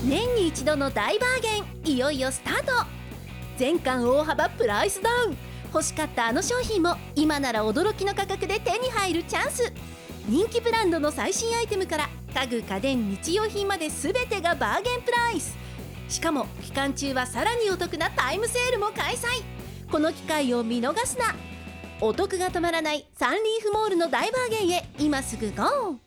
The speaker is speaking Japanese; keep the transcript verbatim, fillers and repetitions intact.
年に一度の大バーゲン、いよいよスタート。全館大幅プライスダウン。欲しかったあの商品も今なら驚きの価格で手に入るチャンス。人気ブランドの最新アイテムから家具家電日用品まで全てがバーゲンプライス。しかも期間中はさらにお得なタイムセールも開催。この機会を見逃すな。お得が止まらないサンリーフモールの大バーゲンへ今すぐゴー。